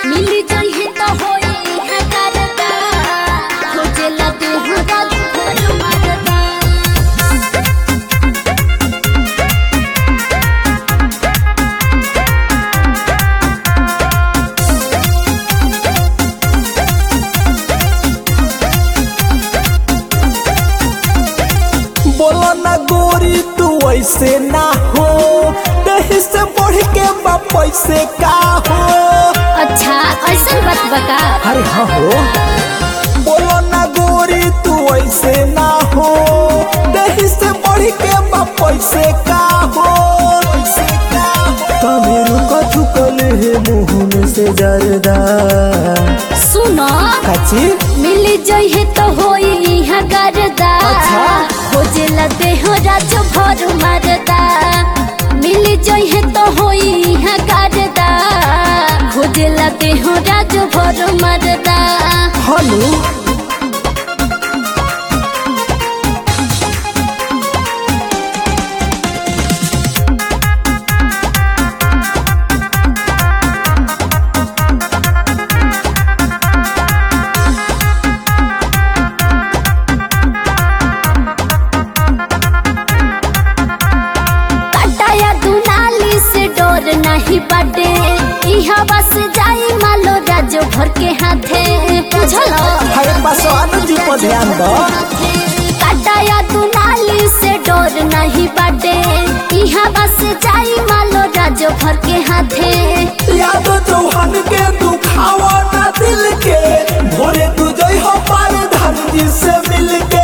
मिली जाइए तो होई है करदा खोजेला देह रात भर मरदा बोला ना गोरी तू ऐसे ना हो दही से बढ़ के बाप पैसे का हो। अच्छा ऐसा बात बता। अरे हाँ हो बोला ना गोरी तू ऐसे ना हो दही से बढ़ के बाप पैसे का हो। मेरू का चुकल है मुँह में से जरदा सुनो काची मिली जाइए तो होई है करदा खोजेला देह रात भर मरदा मिली जाइए तो होई है करदा खोजेला देह रात भर मरदा हनु नहीं बड़े इहा बस जाई मालो राजो भर के हाथे बुझलो हरे पासवान जी पर ध्यान दो काटाया तू नाली से डोर नहीं बड़े इहा बस जाई मालो राजो भर के हाथे याद चौहान के दुखावा ना दिल के भोरे तू जई हो पार धरती से मिल के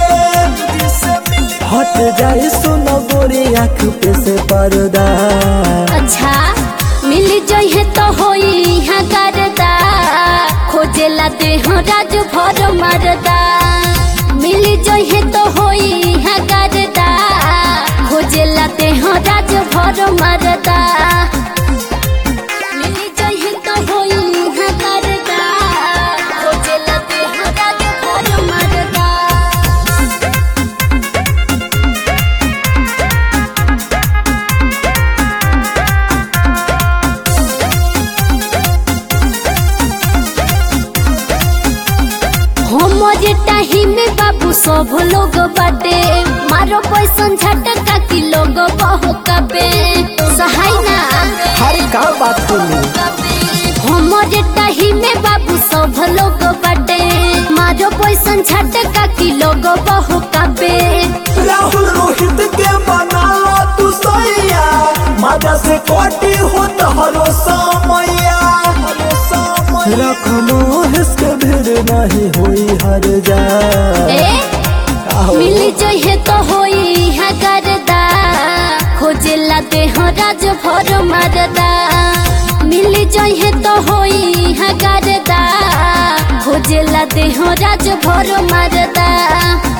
हट जाए सुनो गोरी आँख पे से पर्दा। अच्छा मिली जाइए तो होई है करदा खोजेला देह राज भर मरदा मिली जाइए तो होई है करदा खोजेला देह राज भर मरदा मिली जाइए तो होई है करदा खोजेला देह राज भर मरदा हमरे टाही में बाबू सब लोग बाटे मारो पैसन झटका की लोग बहु कबे सहाय ना हर का बात बोली हमरे टाही में बाबू सब लोग बाटे मारो पैसन झटका की लोग बहु कबे राहुल रोहित के बना तू सैया मजा से कोटी हो तो हरो समैया रखनो हिसके भीड़ नहीं हुई हर जा मिली जाइए तो होई है करदा खोजेला देह राज भर मरदा मिली जाइए तो होई है करदा खोजेला देह राज भर मरदा।